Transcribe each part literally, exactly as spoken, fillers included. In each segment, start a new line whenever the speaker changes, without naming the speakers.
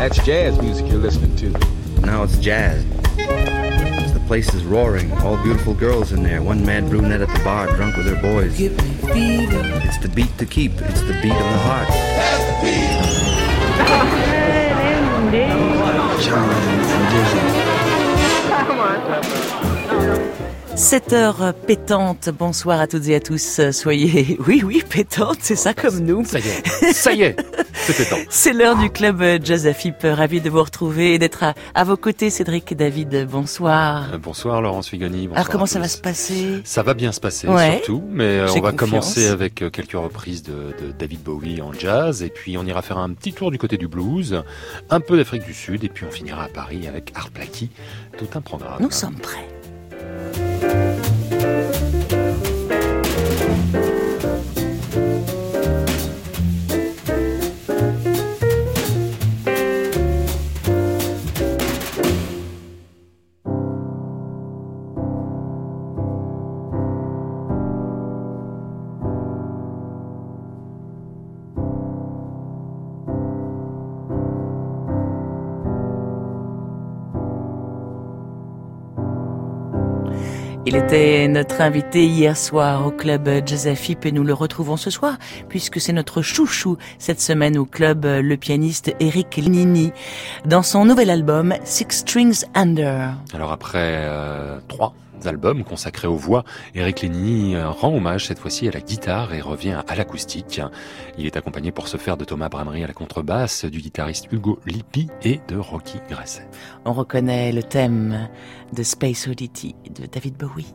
That's jazz music you're listening to.
Now it's jazz. The place is roaring. All beautiful girls in there. One mad brunette at the bar, drunk with her boys.
Give me fever.
It's the beat to keep. It's the beat of the heart.
That's the beat.
sept heures pétantes, bonsoir à toutes et à tous, soyez, oui oui, pétantes, c'est ça comme nous.
Ça y est, ça y est, c'est pétant.
C'est l'heure du club Jazz Afip, ravi de vous retrouver et d'être à, à vos côtés, Cédric et David, bonsoir.
Euh, bonsoir Laurence Figoni, bonsoir.
Alors comment
à
ça
tous.
va se passer?
Ça va bien se passer,
ouais.
surtout, mais euh, on va
confiance.
commencer avec euh, quelques reprises de, de David Bowie en jazz, et puis on ira faire un petit tour du côté du blues, un peu d'Afrique du Sud, et puis on finira à Paris avec Art Blakey, tout un programme.
Nous sommes prêts. Il était notre invité hier soir au club Jazz Afip et nous le retrouvons ce soir puisque c'est notre chouchou cette semaine au club, le pianiste Eric Lénini, dans son nouvel album Six Strings Under.
Alors après euh, trois albums consacrés aux voix, Eric Lénini rend hommage cette fois-ci à la guitare et revient à l'acoustique. Il est accompagné pour ce faire de Thomas Bramery à la contrebasse, du guitariste Hugo Lippi et de Rocky Gresset.
On reconnaît le thème de Space Oddity de David Bowie.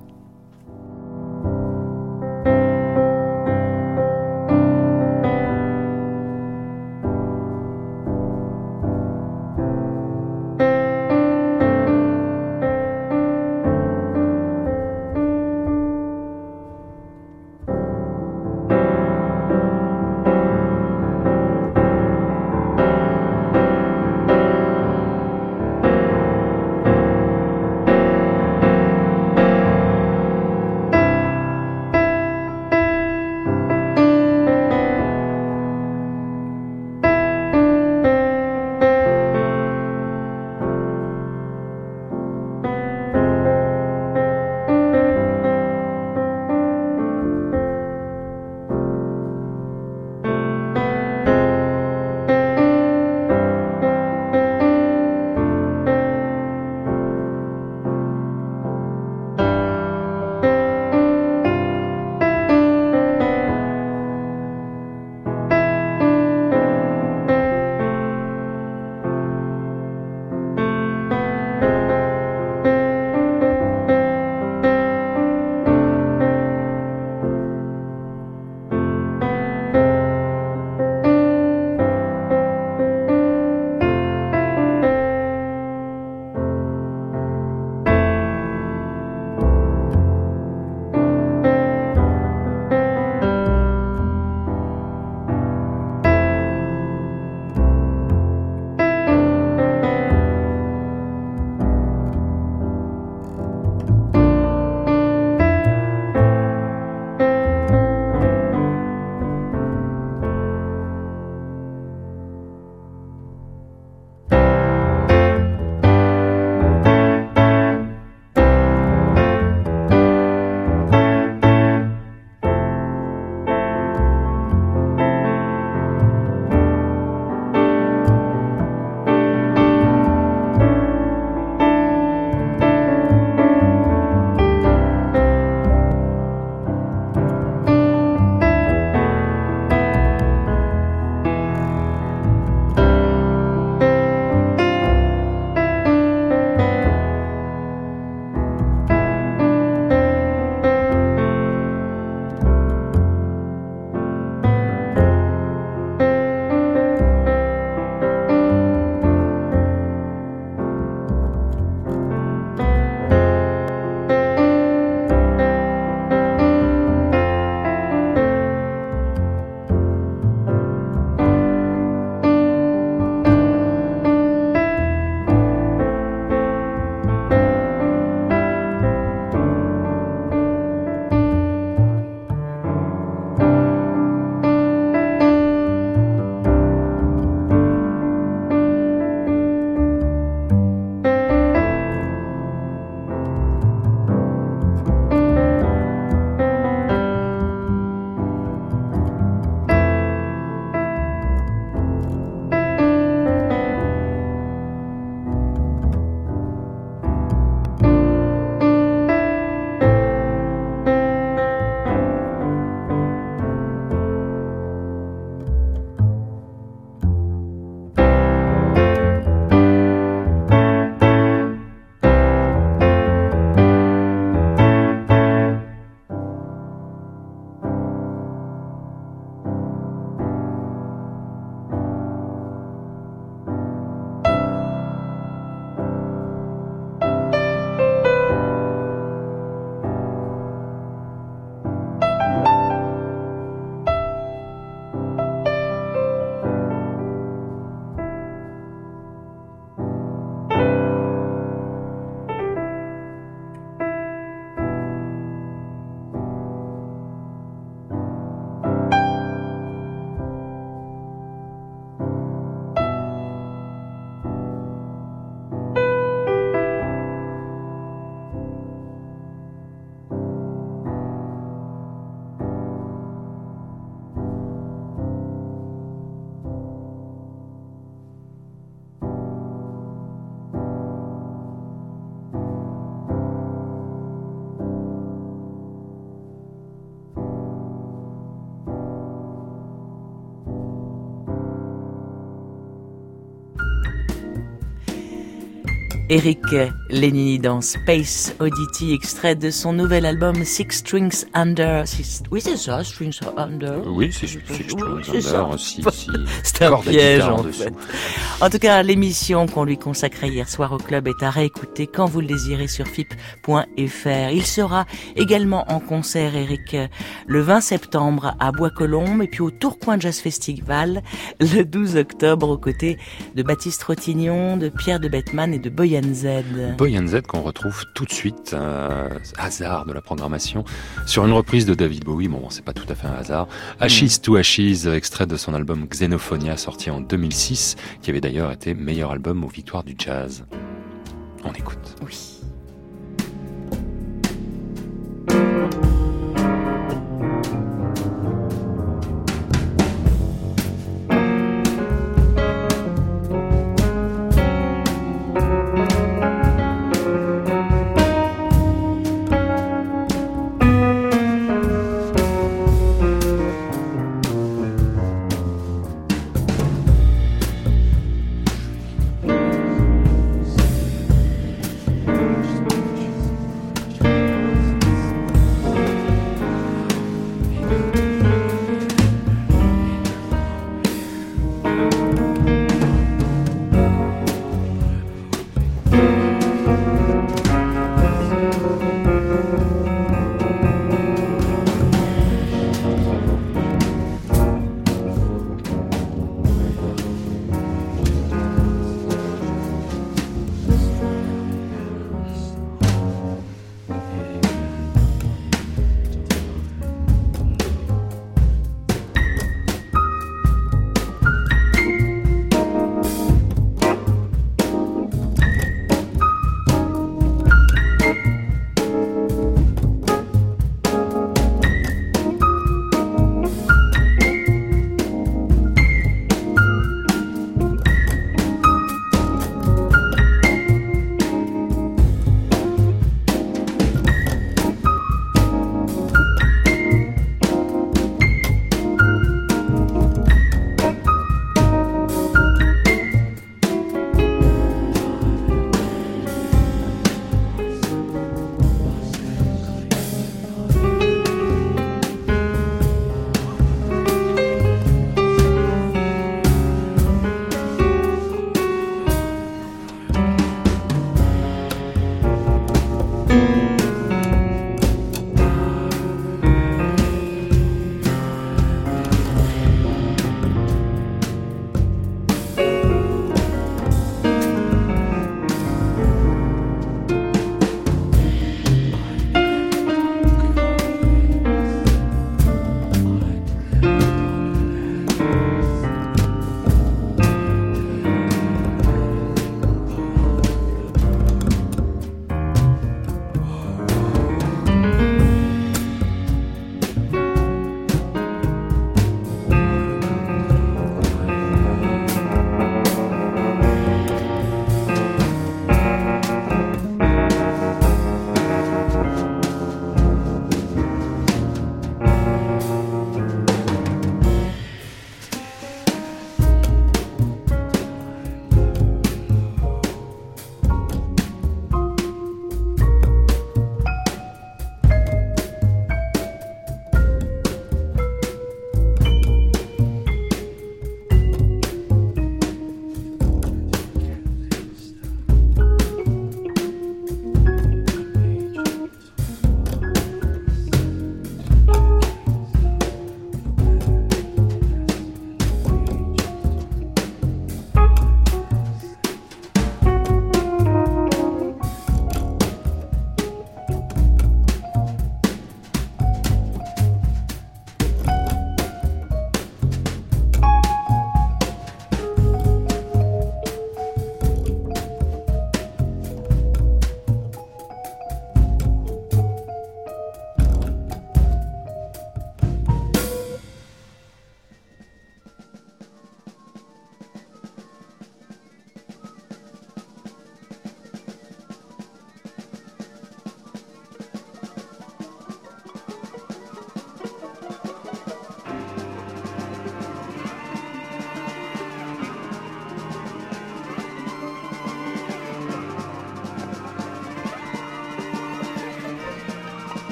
Eric Lénini dans Space Oddity, extrait de son nouvel album Six Strings Under. Six... Oui, c'est ça, Strings Under.
Oui, c'est Six Strings Under. Si, si.
C'est un piège, en fait. En tout cas, l'émission qu'on lui consacrait hier soir au club est à réécouter quand vous le désirez sur F I P point F R. Il sera également en concert, Eric, le vingt septembre à Bois-Colombes et puis au Tourcoing Jazz Festival le douze octobre aux côtés de Baptiste Rotignon, de Pierre de Bettman et de Boyan Z.
Boyan Z qu'on retrouve tout de suite, euh, hasard de la programmation, sur une reprise de David Bowie. Bon, c'est pas tout à fait un hasard. Ashes to Ashes, extrait de son album Xenophonia, sorti en deux mille six, qui avait d'ailleurs été meilleur album aux victoires du jazz. On écoute.
Oui.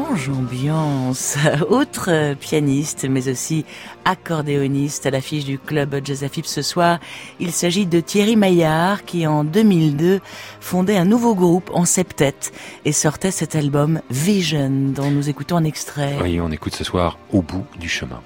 change ambiance. Autre pianiste, mais aussi accordéoniste à l'affiche du club Jazz Afib ce soir. Il s'agit de Thierry Maillard qui, en deux mille deux, fondait un nouveau groupe en septet et sortait cet album Vision, dont nous écoutons un extrait.
Oui, on écoute ce soir Au bout du chemin.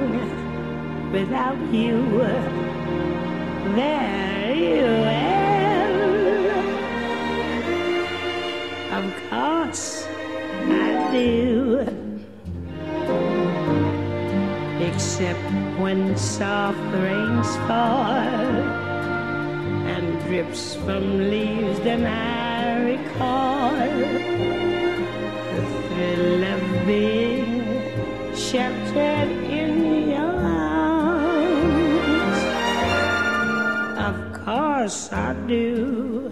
without you. Very well. Of course I do. Except when soft rains fall and drips from leaves, then I recall the thrill of being sheltered in your arms. Of course I do,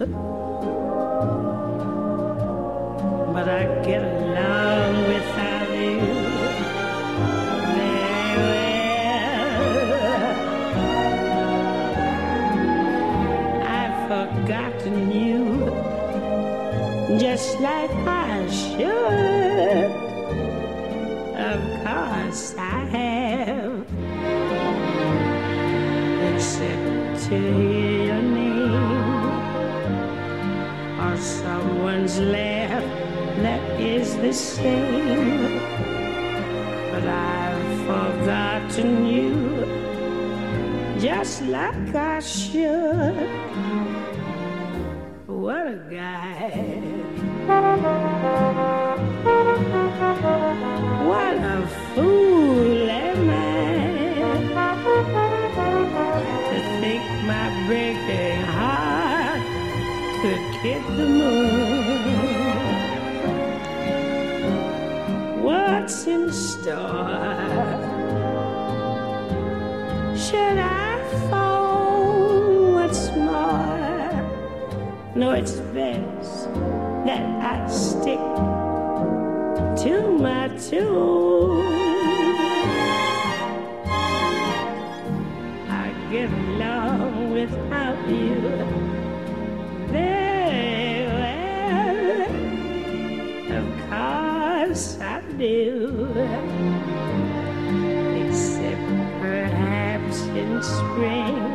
but I get along without you. Forgotten you, just like I should. Of course I have, except to hear your name or someone's laugh that is the same. But I've forgotten you, just like I should. What a guy. What a fool am I to think my breaking heart could hit the moon. What's in store? Should I fall? What's more? No, it's best that I stick to my tune. I get along without you very well. Of course I do. Except perhaps in spring.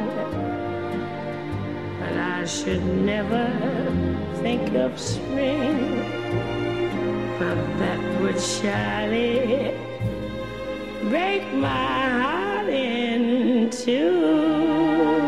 I should never think of spring, but that would surely break my heart in two.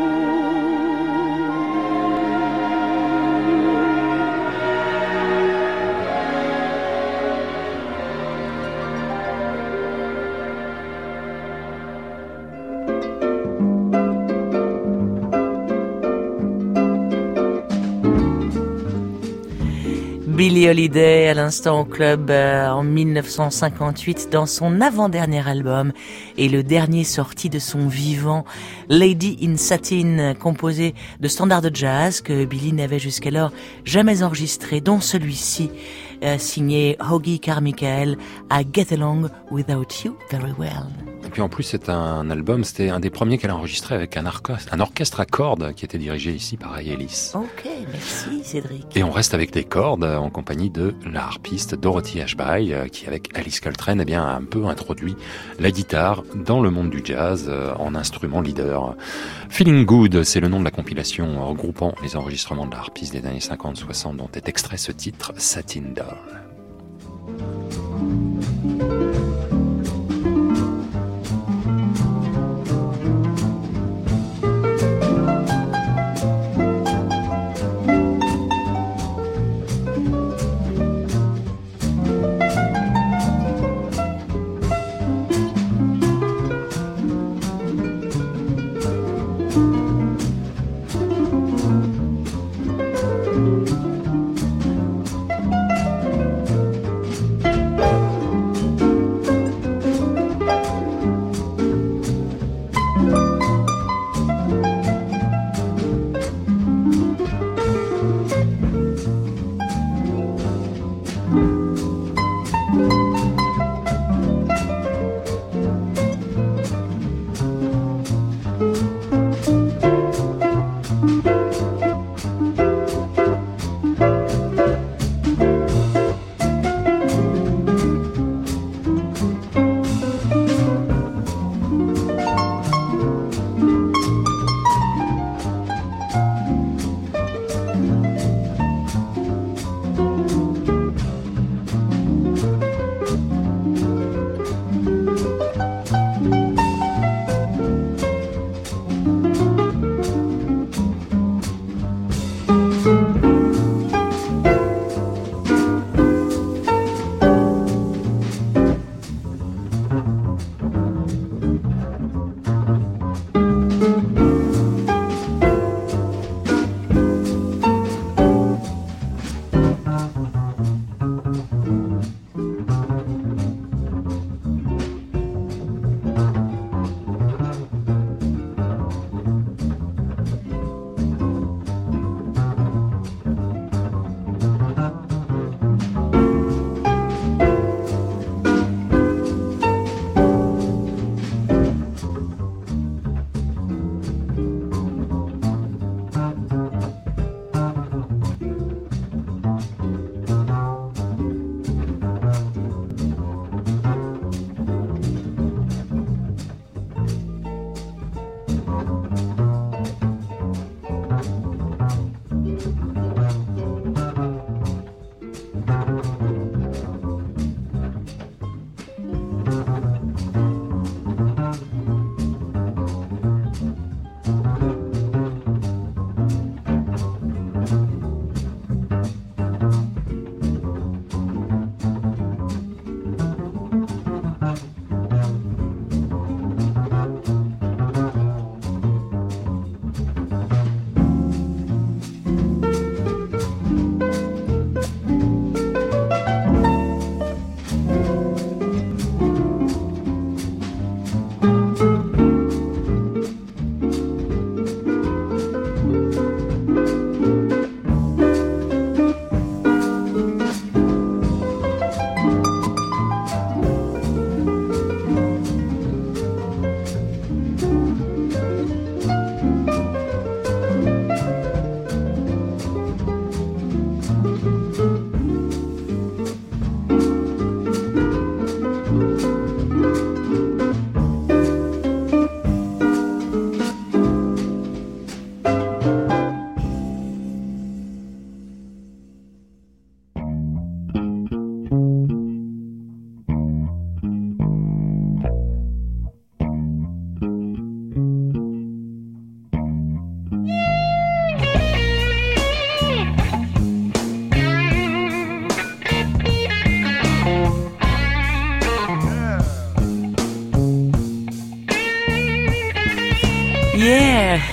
Billie Holiday à l'instant au club euh, en mille neuf cent cinquante-huit dans son avant-dernier album et le dernier sorti de son vivant, Lady in Satin, composé de standards de jazz que Billie n'avait jusqu'alors jamais enregistré, dont celui-ci euh, signé Hoagy Carmichael, I Get Along Without You Very Well.
Et puis en plus c'est un album, c'était un des premiers qu'elle a enregistré avec un orchestre, un orchestre à cordes qui était dirigé ici par Ray Ellis.
Ok, merci Cédric.
Et on reste avec des cordes en compagnie de la harpiste Dorothy Ashby qui avec Alice Coltrane eh bien, a un peu introduit la guitare dans le monde du jazz en instrument leader. Feeling Good, c'est le nom de la compilation regroupant les enregistrements de la harpiste des années cinquante soixante dont est extrait ce titre Satin Doll.
Thank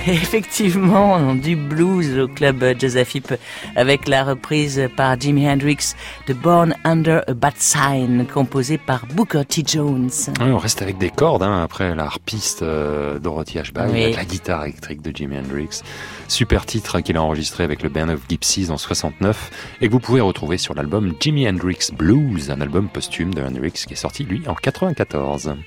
effectivement du blues au club Jazz F I P avec la reprise par Jimi Hendrix de Born Under a Bad Sign, composée par Booker T. Jones.
Oui, on reste avec des cordes, hein, après la harpiste euh, Dorothy Ashby, oui. Avec la guitare électrique de Jimi Hendrix. Super titre qu'il a enregistré avec le Band of Gypsies en soixante-neuf et que vous pouvez retrouver sur l'album Jimi Hendrix Blues, un album posthume de Hendrix qui est sorti lui en quatre-vingt-quatorze.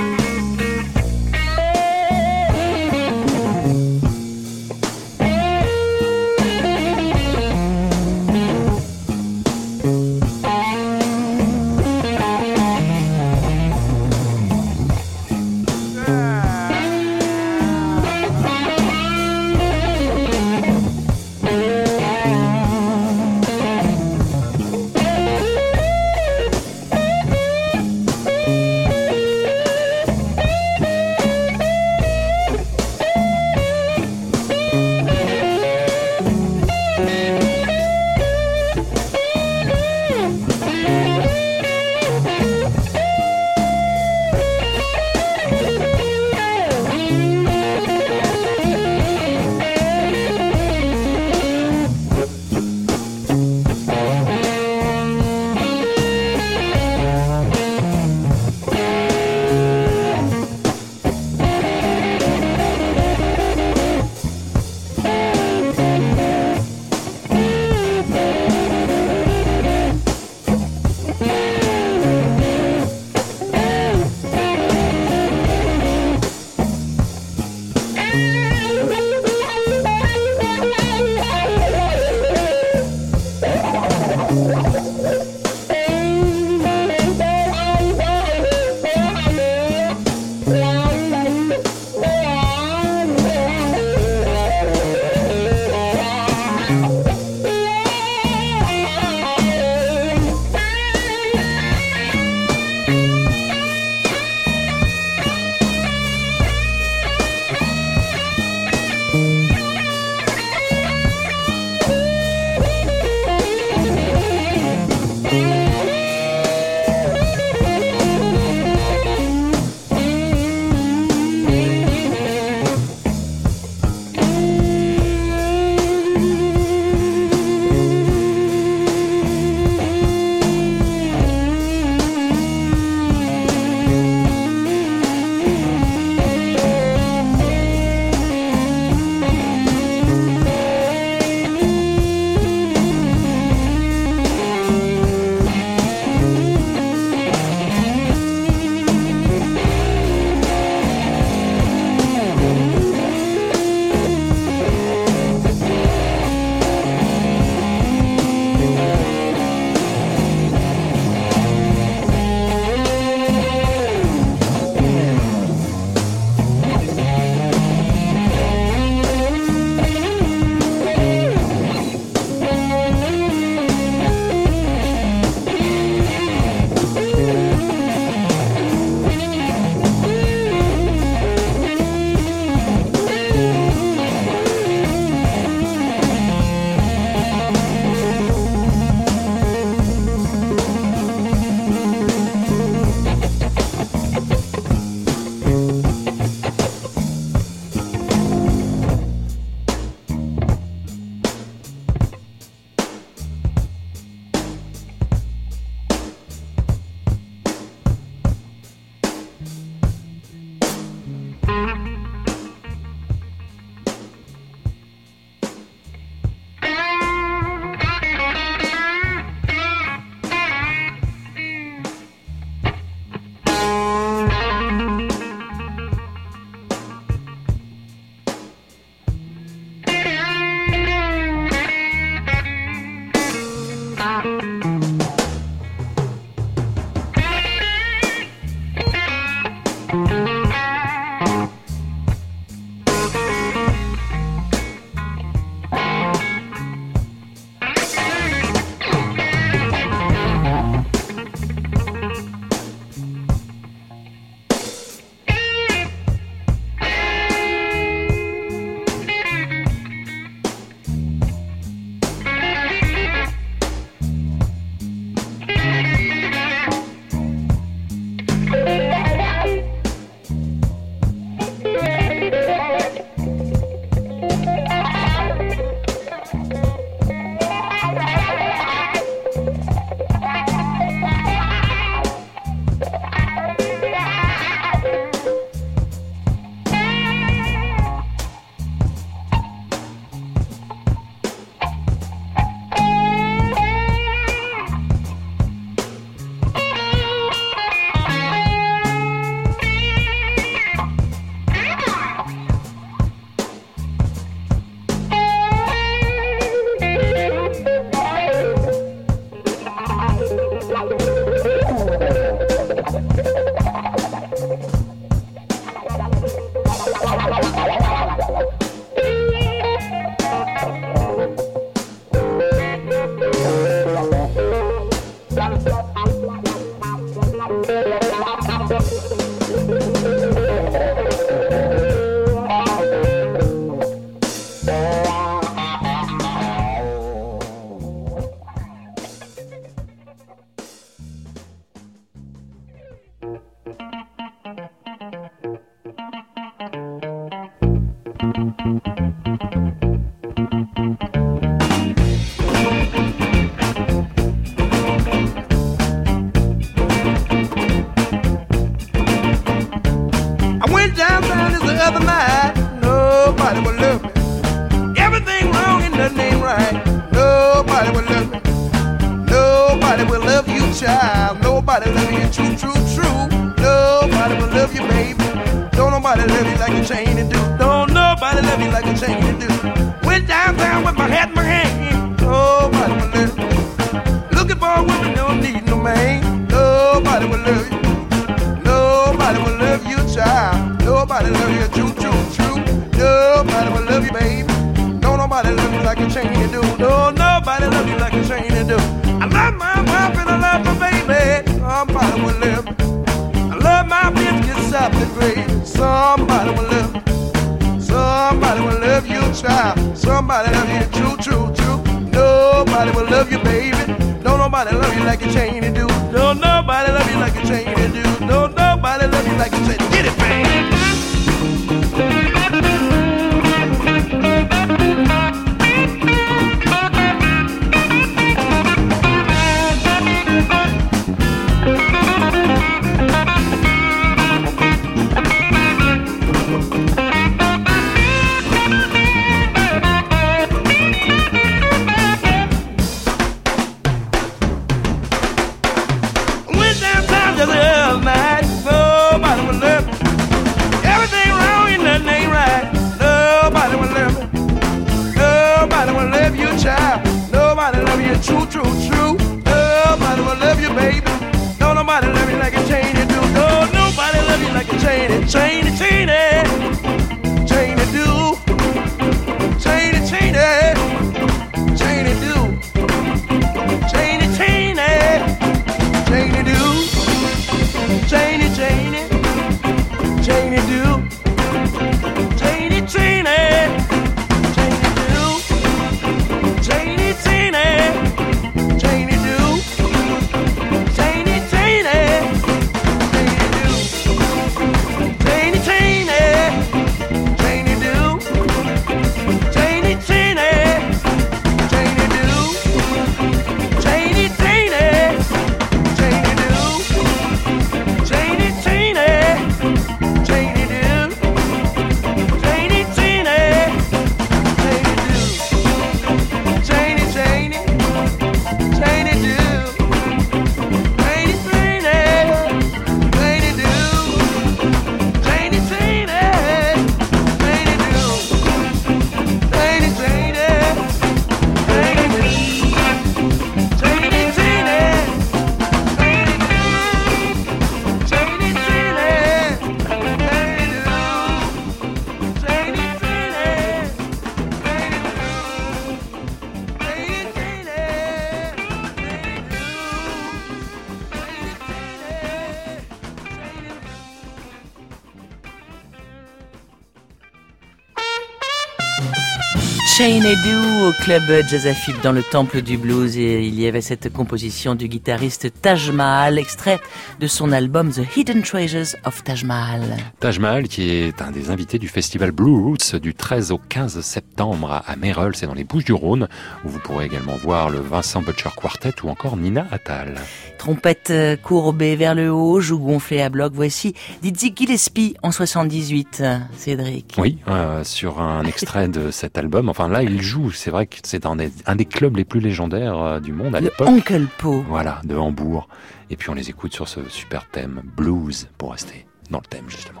Shane Edu au club Jazz Afib dans le temple du blues, et il y avait cette composition du guitariste Taj Mahal, extrait de son album The Hidden Treasures of Taj Mahal.
Taj Mahal qui est un des invités du festival Blue Roots du treize au quinze septembre à Mérol, c'est dans les Bouches-du-Rhône, où vous pourrez également voir le Vincent Butcher Quartet ou encore Nina Attal.
Trompette courbée vers le haut, joues gonflées à bloc, voici Dizzy Gillespie en soixante-dix-huit, Cédric.
Oui, euh, sur un extrait de cet album, enfin là il joue, c'est vrai que c'est un des, un des clubs les plus légendaires euh, du monde à l'époque.
Oncle Po.
Voilà, de Hambourg. Et puis on les écoute sur ce super thème blues, pour rester dans le thème justement.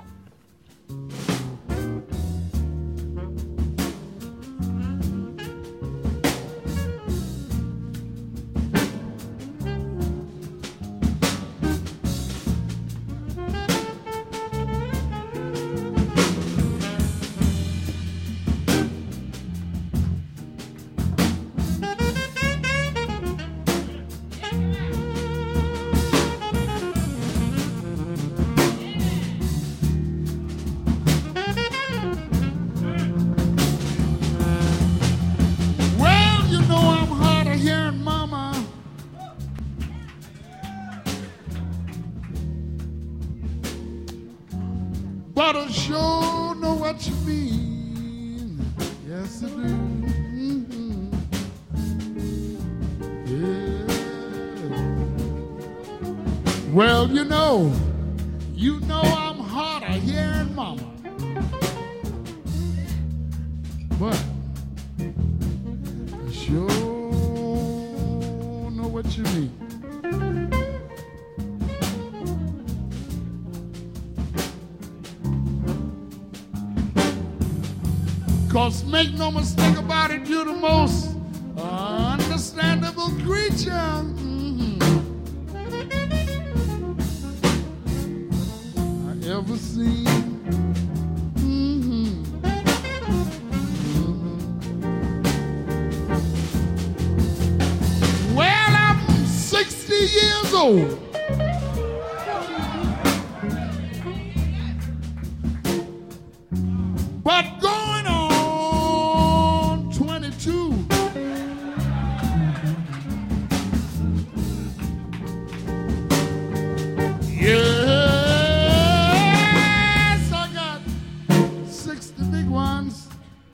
but I sure know what you mean. Yes, I do. Mm-hmm. Yeah. Well, you know, you know I'm hotter here in Mama. But I sure know what you mean. Cause make no mistake about it, you're the most understandable creature mm-hmm. I ever seen. Mm-hmm. Mm-hmm. Well, I'm sixty years old. But going on twenty-two. Yes, I got sixty big ones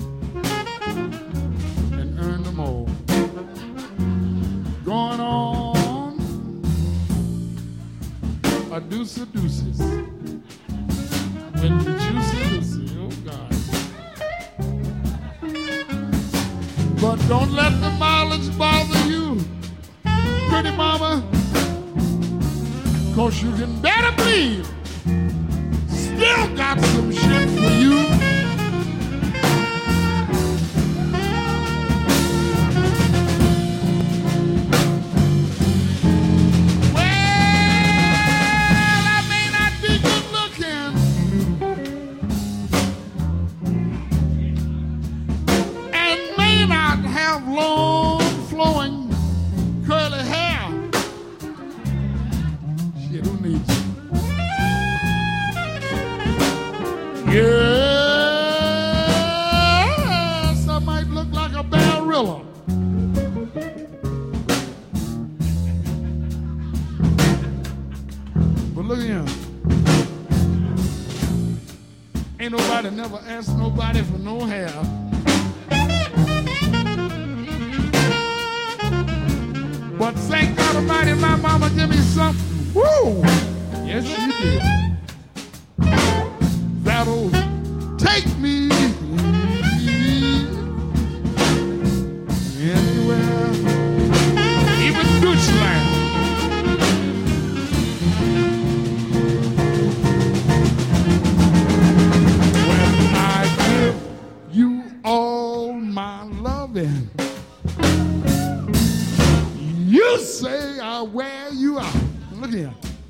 and earn them all. Going on a deuce of deuces with the juicy Lucy, oh God. But don't let the mileage bother you, pretty mama, cause you can better believe still got some shit for you. Well, I may not be good looking, and may not have long flowing curly hair. Shit, who needs you? Yes, I might look like a barilla. But look at him. Ain't nobody never asked nobody for no hair. But thank God Almighty, my mama give me something. Woo! Yes, she did. That'll take me anywhere, even Deutschland. When I give you all my loving, you say I wear you out. Look here.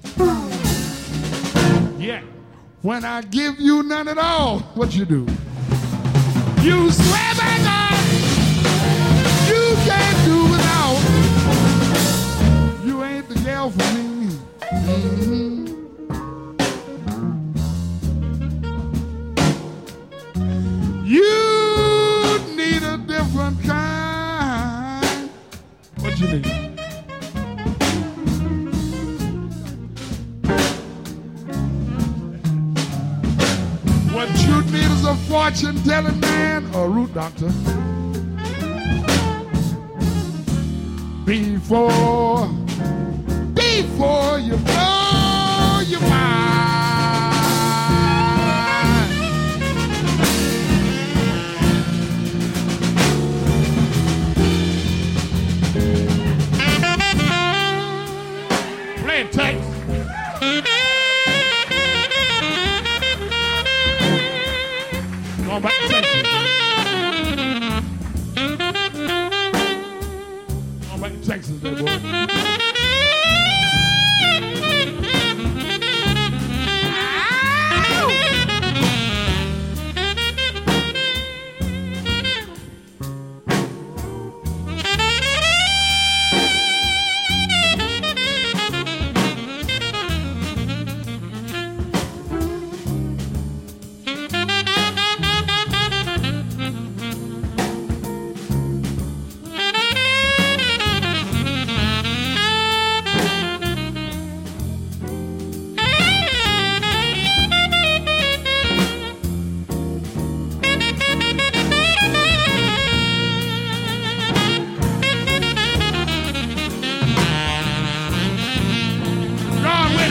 Yeah. When I give you none at all, what you do? You swear by God, you can't do without. You ain't the girl for me. Mm-hmm. You need a different kind. What you need? What you need is a fortune-telling man or a root doctor. Before, before you blow your mind. Play it tight. Going back to Texas. Going back to Texas, there, boy.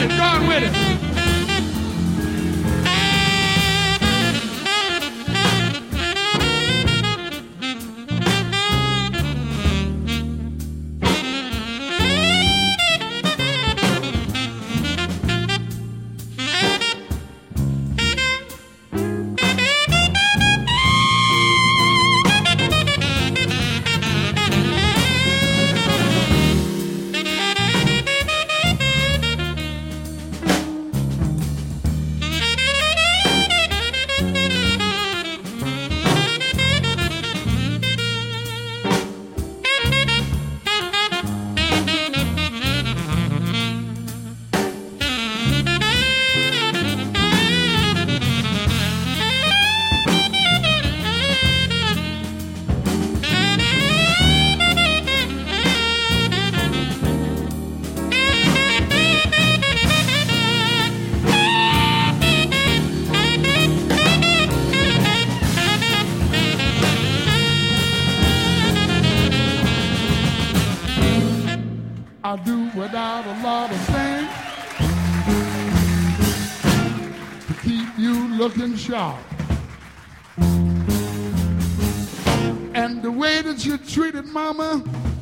it, go on with it. I do without a lot of things to keep you looking sharp. And the way that you treated Mama,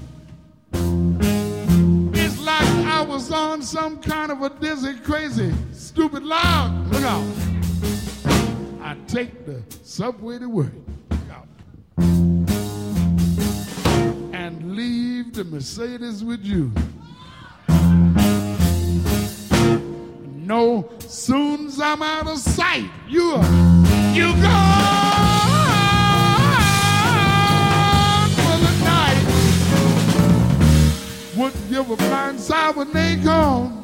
it's like I was on some kind of a dizzy, crazy, stupid loud. Look out. I take the subway to work. Look out. And leave the Mercedes with you. No, soon as I'm out of sight, you are, you gone for the night. Wouldn't give a blind sigh when they gone.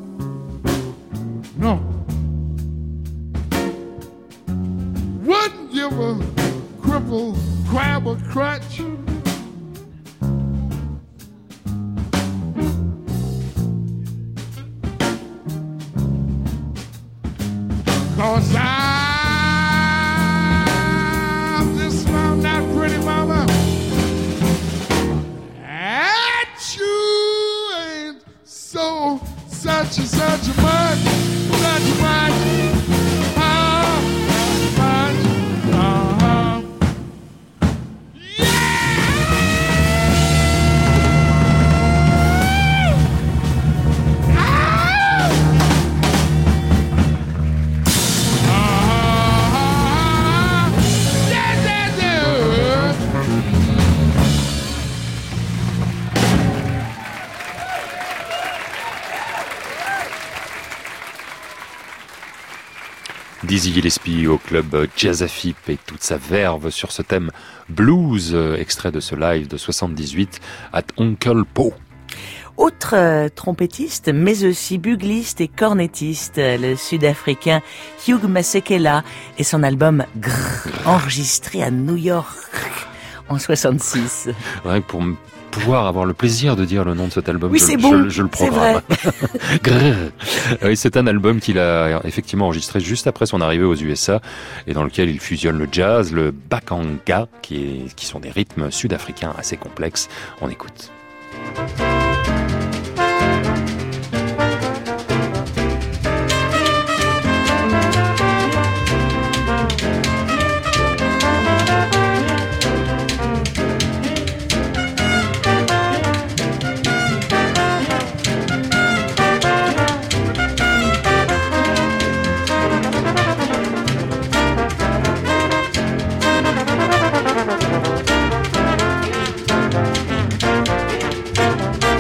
No. Wouldn't give a cripple crab a crutch. Cause I'm just found that pretty mama. And you ain't so such and such a much, such a much, uh, much, uh-huh.
Dizzy Gillespie au club Jazz à Fipe et toute sa verve sur ce thème blues, extrait de ce live de soixante-dix-huit at Uncle Po.
Autre euh, trompettiste, mais aussi bugliste et cornettiste, le sud-africain Hugh Masekela et son album Grrr, enregistré à New York en soixante-six.
Rien que pour pouvoir avoir le plaisir de dire le nom de cet album,
oui,
je,
c'est bon,
je, je le programme. C'est, oui, c'est un album qu'il a effectivement enregistré juste après son arrivée aux U S A et dans lequel il fusionne le jazz, le bakanga, qui, est, qui sont des rythmes sud-africains assez complexes. On écoute.
Thank you.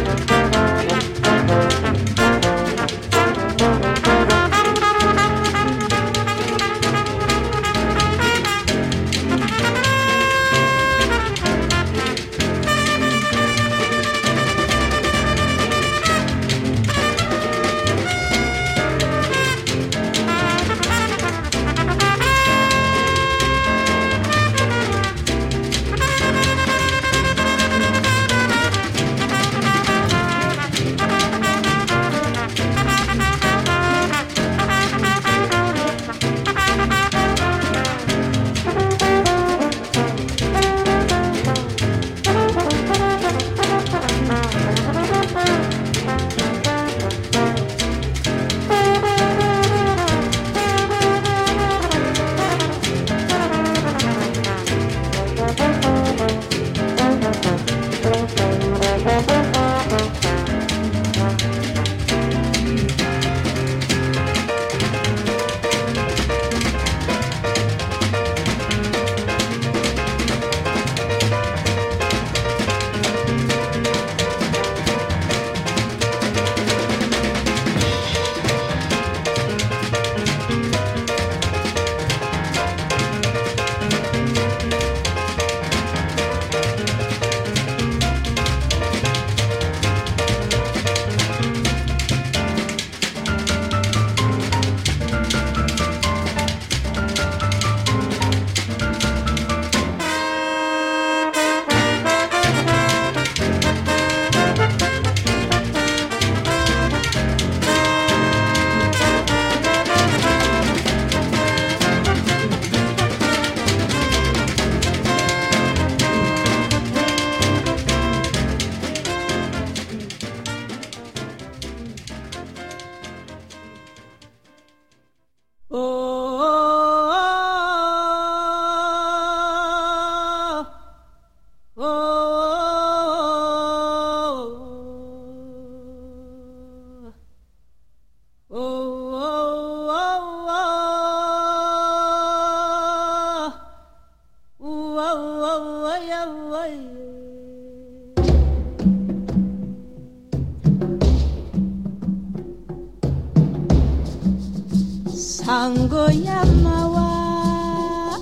Tango ya mawa,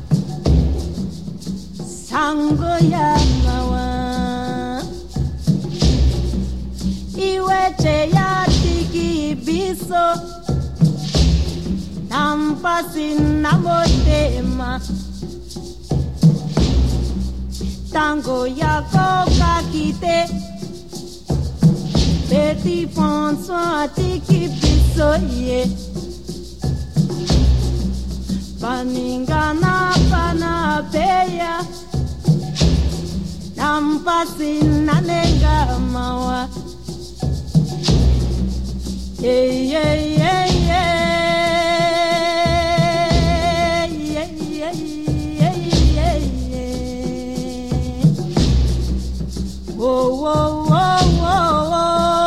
sango ya mawa, iweche ya tiki biso, nampasi namotema, tango ya koka kite, petit François tiki biso ye. Paningana panapeya nampasi nanenga mawa yeah yeah yeah yeah yeah yeah yeah yeah yeah whoa whoa whoa whoa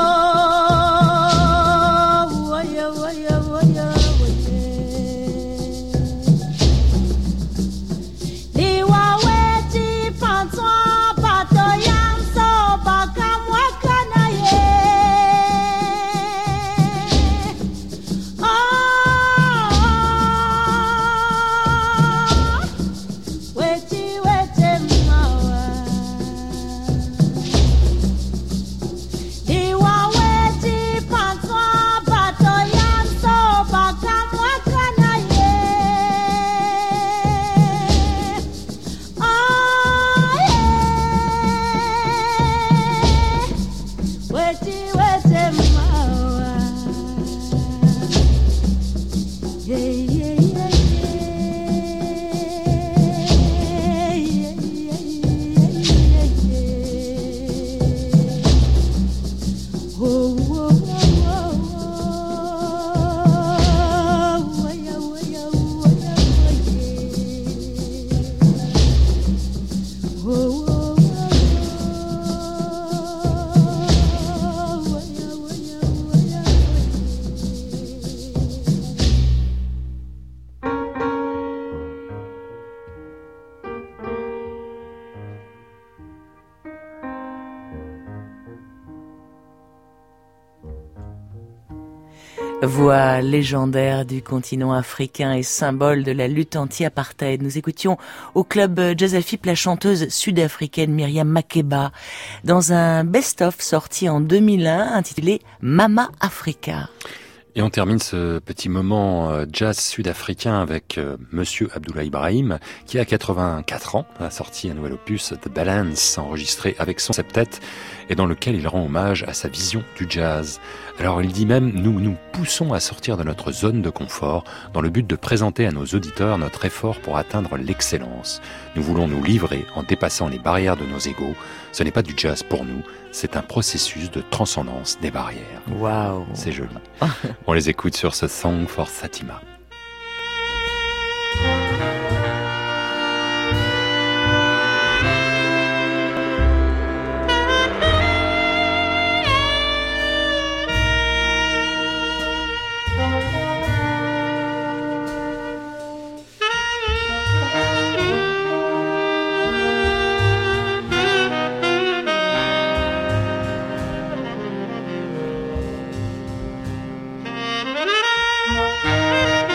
Voix légendaire du continent africain et symbole de la lutte anti-apartheid. Nous écoutions au club Jazz Afip la chanteuse sud-africaine Miriam Makeba dans un best-of sorti en deux mille un intitulé Mama Africa.
Et on termine ce petit moment jazz sud-africain avec euh, Monsieur Abdoulaye Ibrahim, qui à quatre-vingt-quatre ans a sorti un nouvel opus, The Balance, enregistré avec son septet, et dans lequel il rend hommage à sa vision du jazz. Alors il dit même, nous nous poussons à sortir de notre zone de confort, dans le but de présenter à nos auditeurs notre effort pour atteindre l'excellence. Nous voulons nous livrer en dépassant les barrières de nos égos. Ce n'est pas du jazz pour nous, c'est un processus de transcendance des barrières.
Waouh,
c'est joli. On les écoute sur ce Song for Satima.
Thank you.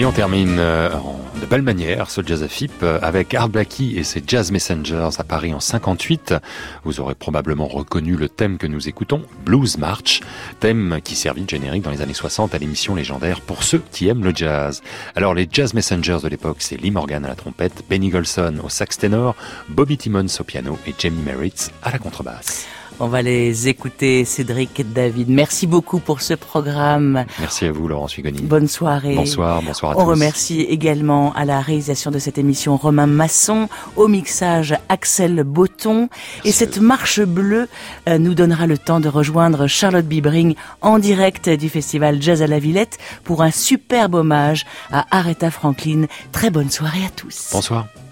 Et on termine euh, en de belle manière ce Jazz F I P avec Art Blakey et ses Jazz Messengers à Paris en cinquante-huit. Vous aurez probablement reconnu le thème que nous écoutons, Blues March, thème qui servit de générique dans les années soixante à l'émission légendaire Pour ceux qui aiment le jazz. Alors les Jazz Messengers de l'époque, c'est Lee Morgan à la trompette, Benny Golson au sax ténor, Bobby Timmons au piano et Jamie Merritt à la contrebasse.
On va les écouter, Cédric et David. Merci beaucoup pour ce programme.
Merci à vous, Laurence Fugoni.
Bonne soirée.
Bonsoir, bonsoir à
On
tous.
On remercie également à la réalisation de cette émission Romain Masson, au mixage Axel Botton. Merci. Et cette marche bleue euh, nous donnera le temps de rejoindre Charlotte Bibring en direct du festival Jazz à la Villette pour un superbe hommage à Aretha Franklin. Très bonne soirée à tous.
Bonsoir.